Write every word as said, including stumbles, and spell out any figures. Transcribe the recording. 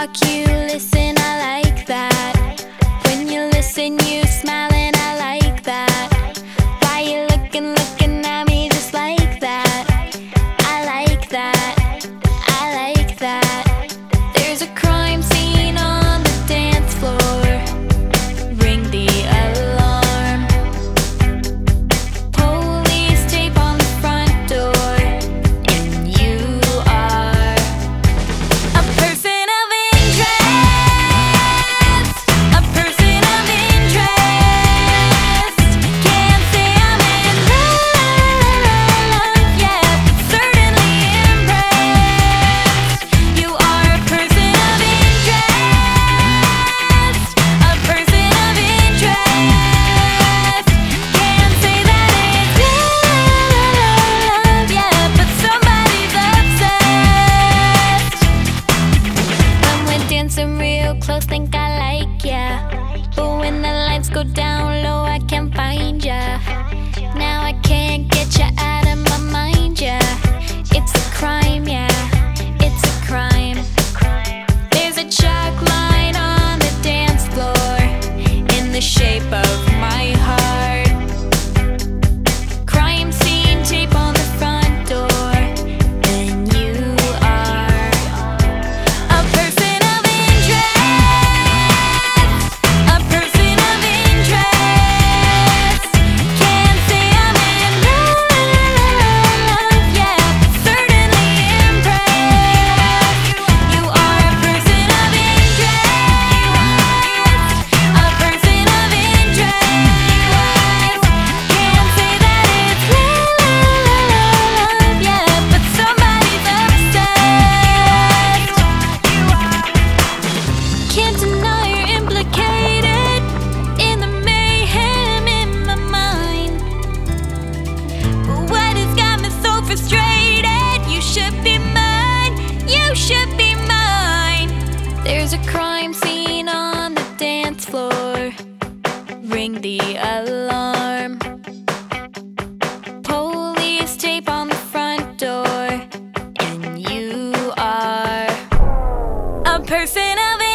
talk, you listen, I like that. When you listen, you smile, and I like that. Why you looking, looking at me just like that? I like that, I like that. There's a crime scene on the dance floor. Ring the alarm. Police tape on the front door. And you are a person of interest. A person of interest. Can't say I'm in love yet, but certainly impressed. You are a person of interest. A person of interest. Can't say that it's love yet, but somebody's obsessed. When we're dancing real close, think I like ya. But when the lights go down low, I can't find ya. Now I can't get ya out of my mind, yeah. It's a crime, yeah. It's a crime. There's a chalk line on the dance floor in the shape of my heart. Crime scene tape on the front door. And you are a person of interest. A person of interest. Can't say I'm in love yet, but certainly impressed. You are a person of interest. A person of interest. Can't say that it's love yet, but somebody's obsessed. Can't deny you're implicated in the mayhem in my mind. But what has got me so frustrated? You should be mine. You should be mine. There's a crime scene on the dance floor. Ring the alarm. Police tape on the front door. And you are a person of